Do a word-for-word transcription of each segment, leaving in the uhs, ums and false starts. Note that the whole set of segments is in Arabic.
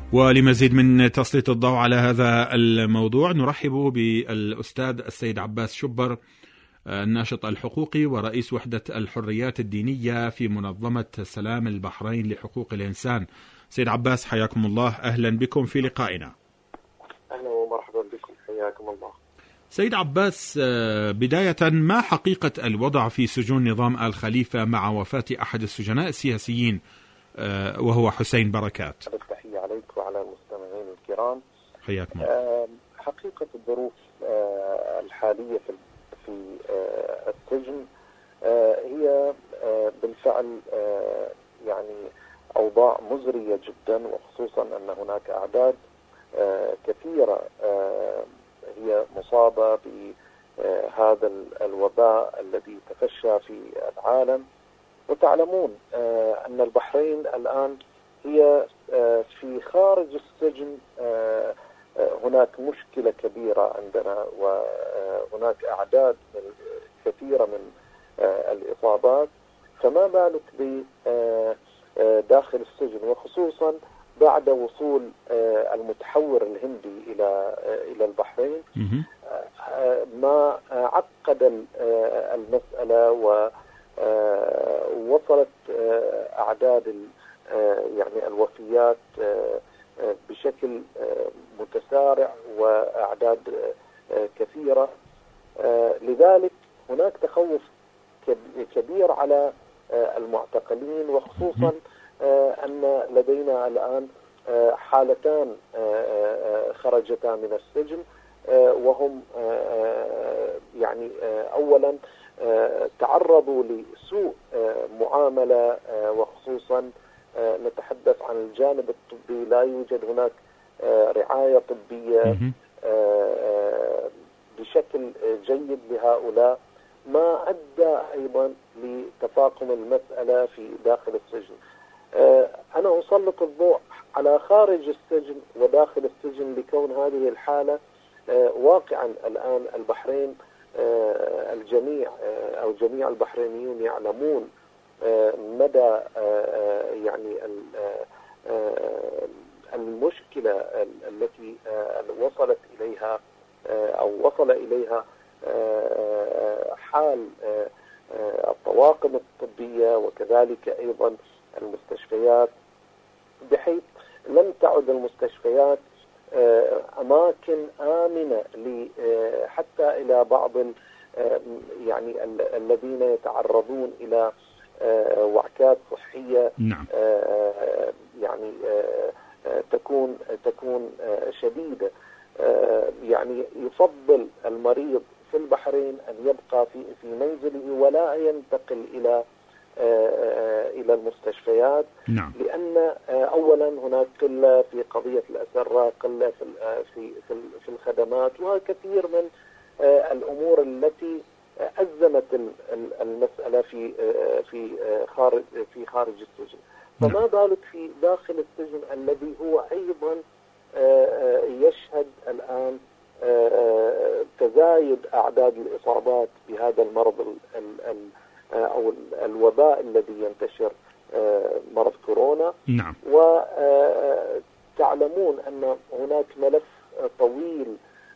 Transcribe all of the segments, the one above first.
ولمزيد من تسليط الضوء على هذا الموضوع نرحب بالأستاذ السيد عباس شبر، الناشط الحقوقي ورئيس وحدة الحريات الدينية في منظمة سلام البحرين لحقوق الإنسان. سيد عباس حياكم الله، أهلا بكم في لقائنا. أهلا ومرحبا بكم، حياكم الله. سيد عباس، بداية ما حقيقة الوضع في سجون نظام آل خليفة مع وفاة أحد السجناء السياسيين وهو حسين بركات؟ التحية عليك وعلى المستمعين الكرام. حياكم الله. حقيقة الظروف الحالية في السجن هي بالفعل يعني أوضاع مزرية جدا، وخصوصا أن هناك أعداد كثيرة هي مصابة بهذا الوباء الذي تفشى في العالم. وتعلمون أن البحرين الآن هي في خارج السجن هناك مشكلة كبيرة عندنا، وهناك أعداد كثيرة من الإصابات، فما بالك بداخل السجن، وخصوصا بعد وصول المتحور الهندي إلى إلى البحرين، ما عقد المسألة ووصلت أعداد يعني الوفيات بشكل متسارع وأعداد كثيرة. لذلك هناك تخوف كبير على المعتقلين، وخصوصا أن لدينا الآن حالتان خرجتا من السجن، وهم يعني أولا تعرضوا لسوء معاملة، وخصوصا نتحدث عن الجانب الطبي، لا يوجد هناك رعاية طبية بشكل جيد لهؤلاء، ما أدى أيضا لتفاقم المسألة في داخل السجن. أنا أسلط الضوء على خارج السجن وداخل السجن لكون هذه الحالة واقعا الآن البحرين الجميع أو جميع البحرينيون يعلمون مدى يعني المشكلة التي وصلت إليها أو وصل إليها حال الطواقم الطبية وكذلك أيضا المستشفيات، بحيث لم تعد المستشفيات أماكن آمنة حتى إلى بعض يعني الذين يتعرضون إلى وعكات صحية. نعم. يعني تكون تكون شديدة. يعني يفضل المريض في البحرين أن يبقى في في منزله ولا ينتقل إلى إلى المستشفيات. نعم. لأن أولا هناك قلة في قضية الأسرة، قلة في في في الخدمات، وكثير من الأمور التي أزمت المسألة في في خارج في خارج السجن. فما بالك في داخل السجن الذي هو أيضا يشهد الآن تزايد أعداد الإصابات بهذا المرض أو الوباء الذي ينتشر، مرض كورونا. نعم. وتعلمون أن هناك ملف طويل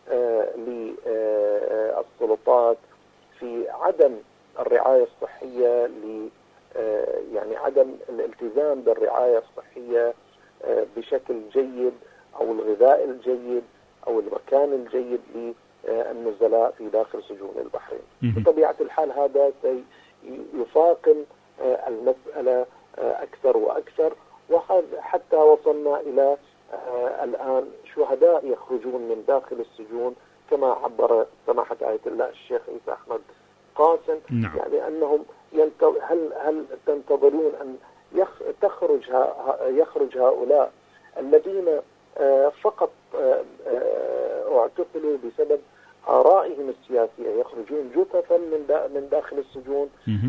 للسلطات في عدم الرعاية الصحية، ل يعني عدم الالتزام بالرعاية الصحية بشكل جيد، أو الغذاء الجيد أو المكان الجيد للنزلاء في داخل سجون البحرين. بطبيعة الحال هذا سيفاقم المسألة أكثر وأكثر، وحتى وصلنا إلى الآن شهداء يخرجون من داخل السجون كما عبر سماحة آية الله الشيخ عيسى أحمد قاسم. نعم. يعني أنهم هل هل تنتظرون أن تخرج يخرج هؤلاء الذين فقط اعتقلوا بسبب آرائهم السياسية، يخرجون جثثا من من داخل السجون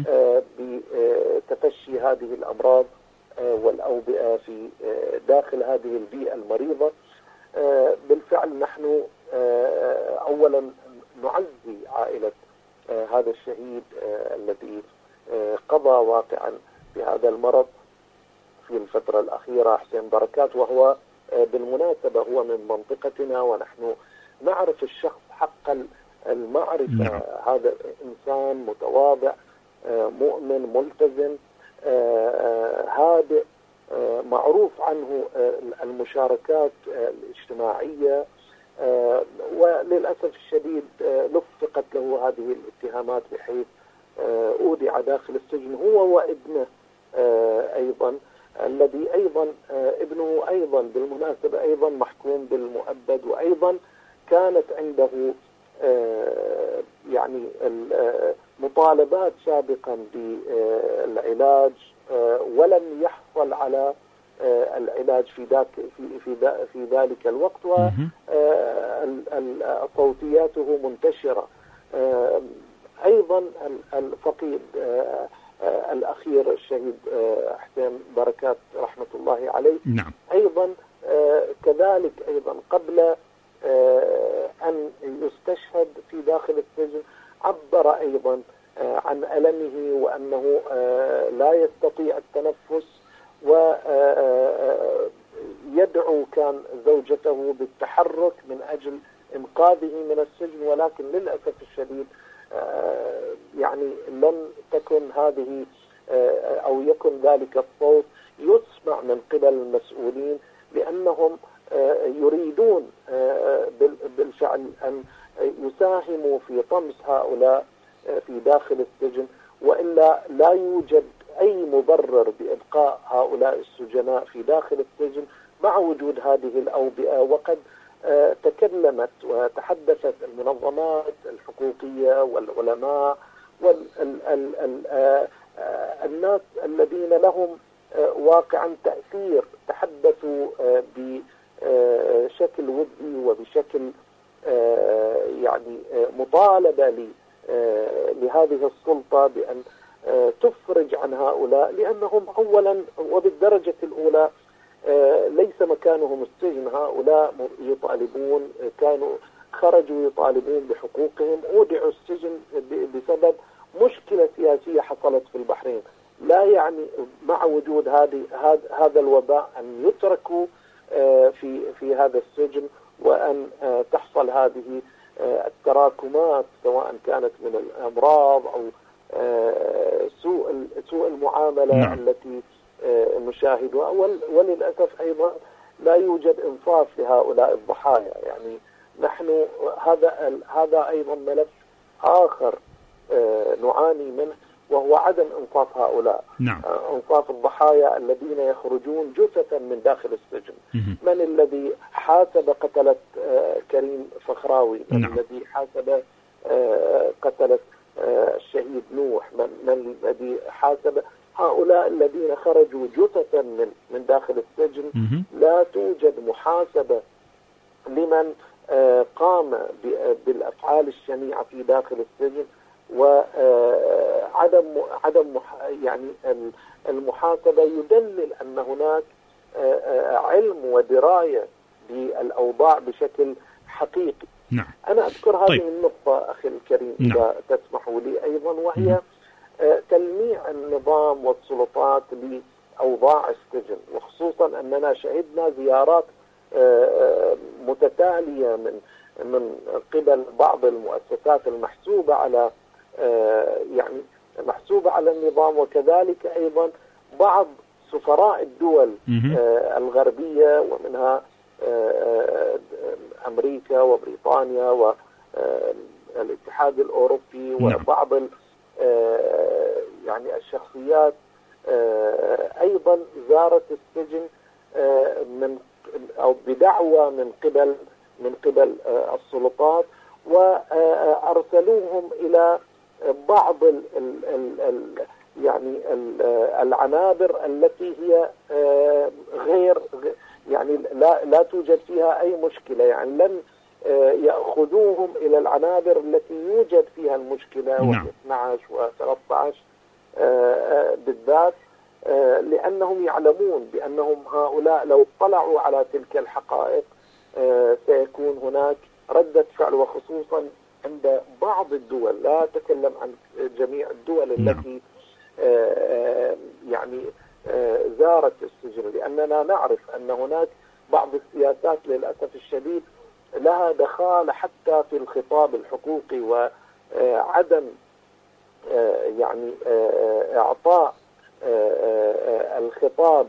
بتفشي هذه الأمراض والأوبئة في داخل هذه البيئة المريضة. بالفعل نحن أولا نعزي عائلة هذا الشهيد الذي قضى واقعا بهذا المرض في الفترة الأخيرة، حسين بركات، وهو بالمناسبة هو من منطقتنا، ونحن نعرف الشخص حق المعرفة. نعم. هذا إنسان متواضع، مؤمن، ملتزم، هادئ، معروف عنه المشاركات الاجتماعية، وللأسف الشديد لفقت له هذه الاتهامات بحيث أودع داخل السجن هو وابنه أيضا، الذي أيضا ابنه أيضا بالمناسبة أيضا محكوم بالمؤبد، وأيضا كانت عنده يعني مطالبات سابقا بالعلاج ولم يحصل على العلاج في ذاك في في في ذلك الوقت، وصوتياته منتشرة. أيضا الفقيد الأخير الشهيد حسين بركات رحمة الله عليه، نعم. أيضا كذلك أيضا قبل أن يستشهد في داخل السجن عبر أيضا عن ألمه وأنه لا يستطيع التنفس، ويدعو كان زوجته بالتحرك من أجل إنقاذه من السجن، ولكن للأسف الشديد يعني لم تكن هذه أو يكن ذلك الصوت يسمع من قبل المسؤولين، لأنهم يريدون بالفعل أن يساهموا في طمس هؤلاء في داخل السجن، وإلا لا يوجد أي مبرر بإبقاء هؤلاء السجناء في داخل السجن مع وجود هذه الأوبئة. وقد تكلمت وتحدثت المنظمات الحقوقية والعلماء والناس الذين لهم واقعا تأثير، تحدثوا بشكل ودي وبشكل يعني مطالبة لهذه السلطة بأن تفرج عن هؤلاء، لأنهم أولا وبالدرجة الأولى ليس مكانهم السجن. هؤلاء يطالبون، كانوا خرجوا يطالبون بحقوقهم، أودعوا السجن بسبب مشكلة سياسية حصلت في البحرين. لا يعني مع وجود هذه هذا الوباء أن يتركوا في في هذا السجن، وأن تحصل هذه التراكمات سواء كانت من الأمراض أو سوء سوء المعاملة نعم. التي نشاهدها، وللأسف أيضا لا يوجد إنصاف لهؤلاء الضحايا. يعني نحن هذا هذا أيضا ملف آخر نعاني منه، وهو عدم إنصاف هؤلاء. نعم. إنصاف الضحايا الذين يخرجون جثثا من داخل السجن. مه. من الذي حاسب قتلة كريم فخراوي؟ من نعم. الذي حاسب قتلة الشهيد نوح؟ من, من الذي حاسب هؤلاء الذين خرجوا جثثا من من داخل السجن؟ مه. لا توجد محاسبة لمن قام بالأفعال الشنيعة في داخل السجن، وعدم عدم يعني المحاسبة يدلل أن هناك علم ودراية بالأوضاع بشكل حقيقي. نعم. أنا أذكر هذه طيب. النقطة أخي الكريم نعم. إذا تسمحوا لي أيضا، وهي تلميع النظام والسلطات لأوضاع السجن، وخصوصا أننا شهدنا زيارات متتالية من من قبل بعض المؤسسات المحسوبة على يعني محسوبة على النظام، وكذلك أيضا بعض سفراء الدول الغربية، ومنها أمريكا وبريطانيا والاتحاد الأوروبي وبعض يعني الشخصيات أيضا زارت السجن من أو بدعوة من قبل من قبل السلطات، وأرسلوهم إلى بعض ال ال ال ال يعني ال العنابر التي هي غير يعني لا لا توجد فيها أي مشكلة. يعني لن يأخذوهم إلى العنابر التي يوجد فيها المشكلة، نعم. واثني عشر وثلاثة عشر بالذات، لأنهم يعلمون بأنهم هؤلاء لو اطلعوا على تلك الحقائق سيكون هناك ردة فعل، وخصوصا عند بعض الدول، لا أتكلم عن جميع الدول التي يعني زارت السجن، لأننا نعرف أن هناك بعض السياسات للأسف الشديد لها دخالة حتى في الخطاب الحقوقي، وعدم يعني إعطاء الخطاب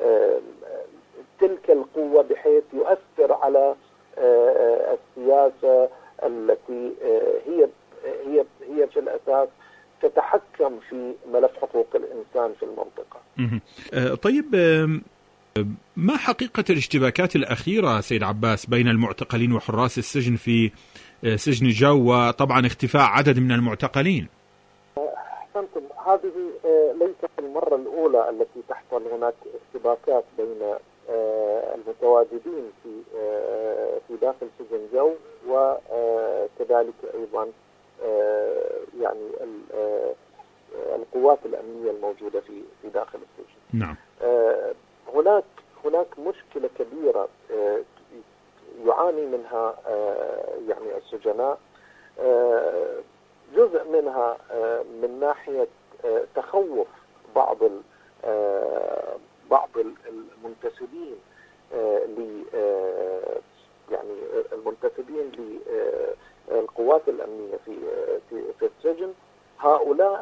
تلك القوة بحيث يؤثر على السياسة التي هي هي هي في الأساس تتحكم في ملف حقوق الإنسان في المنطقة. طيب، ما حقيقة الاشتباكات الأخيرة سيد عباس بين المعتقلين وحراس السجن في سجن جو، وطبعا اختفاء عدد من المعتقلين؟ أحسنتم، هذه ليست المرة الأولى التي تحصل هناك اشتباكات بين المتواجدين في في داخل سجن جو، وكذلك أيضا يعني القوات الأمنية الموجودة في في داخل السجن. نعم. هناك هناك مشكلة كبيرة يعاني منها يعني السجناء، جزء منها من ناحية تخوف بعض بعض المنتسبين ل يعني المنتسبين للقوات الأمنية في في السجن. هؤلاء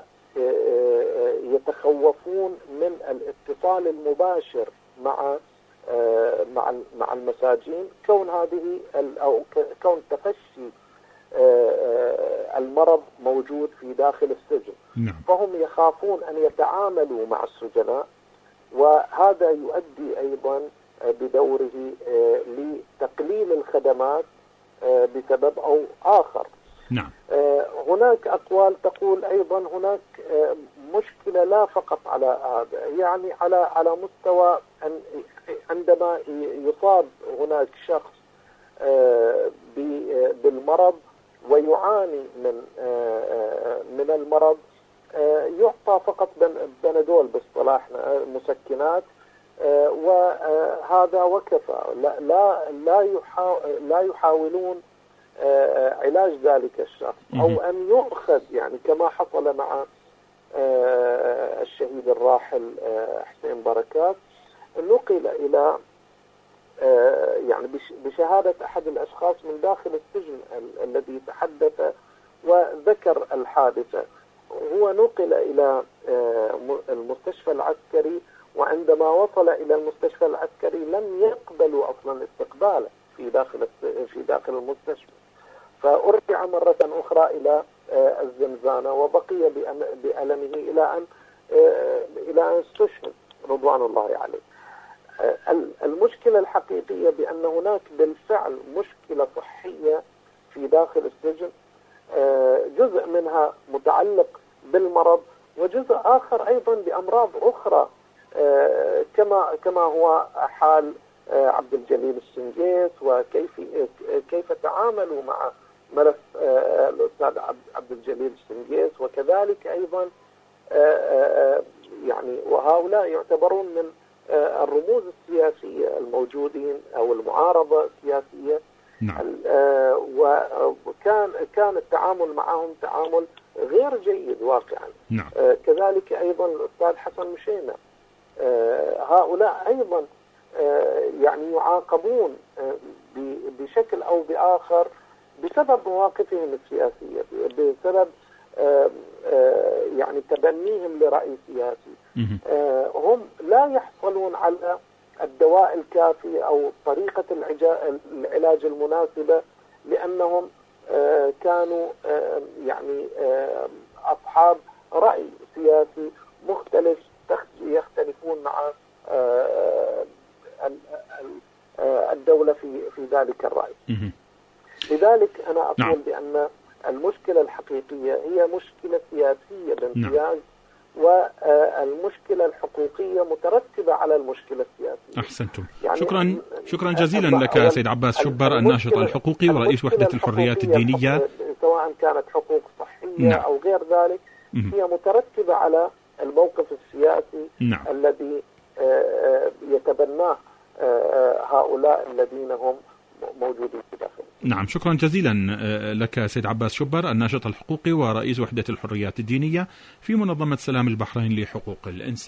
يتخوفون من الاتصال المباشر مع مع مع المساجين، كون هذه أو كون تفشي المرض موجود في داخل السجن. نعم. فهم يخافون أن يتعاملوا مع السجناء، وهذا يؤدي أيضا بدوره لتقليل الخدمات بسبب أو آخر. نعم. هناك أقوال تقول أيضا هناك مشكلة لا فقط على هذا، يعني على على مستوى أن عندما يصاب هناك شخص بالمرض ويعاني من من المرض، يعطى فقط بنادول باصطلاحنا، مسكنات، وهذا وكفى. لا لا لا يحاولون علاج ذلك الشخص، أو أن يؤخذ يعني كما حصل مع الشهيد الراحل حسين بركات، نقل إلى يعني بشهادة أحد الأشخاص من داخل السجن الذي تحدث وذكر الحادثة، هو نقل إلى المستشفى العسكري، وعندما وصل إلى المستشفى العسكري لم يقبلوا أصلا استقباله في داخل في داخل المستشفى، فأرجع مرة أخرى إلى الزنزانة وبقي بألمه إلى أن إلى أن استشهد رضوان الله عليه. المشكلة الحقيقية بأن هناك بالفعل مشكلة صحية في داخل السجن، جزء منها متعلق بالمرض، وجزء آخر أيضا بأمراض أخرى، كما كما هو حال عبد الجليل السنجيس، وكيف كيف تعاملوا مع ملف الأستاذ عبد الجليل السنجيس، وكذلك أيضا يعني وهؤلاء يعتبرون من الرموز السياسية الموجودين أو المعارضة السياسية. نعم. وكان كان التعامل معهم تعامل غير جيد واقعا. نعم. كذلك أيضا الأستاذ حسن مشينة، هؤلاء أيضا يعني يعاقبون بشكل أو بآخر بسبب مواقفهم السياسية، بسبب يعني تبنيهم لرأي سياسي. هم لا يحصلون على الدواء الكافي أو طريقة العلاج المناسبة، لأنهم كانوا يعني أصحاب رأي سياسي مختلف، يختلفون مع الدولة في في ذلك الرأي. لذلك أنا أقول نعم. بأن المشكلة الحقيقية هي مشكلة سياسية بامتياز، نعم. والمشكلة الحقوقية مترتبة على المشكلة السياسية. أحسنتم. يعني شكرا شكرا جزيلا لك سيد عباس شبر، الناشط الحقوقي ورئيس وحدة الحريات الدينية، سواء كانت حقوق صحية نعم. أو غير ذلك، هي مترتبة على الموقف السياسي نعم. الذي يتبناه هؤلاء الذين هم موجودين في داخل. نعم، شكرا جزيلا لك سيد عباس شبر، الناشط الحقوقي ورئيس وحدة الحريات الدينية في منظمة سلام البحرين لحقوق الإنسان.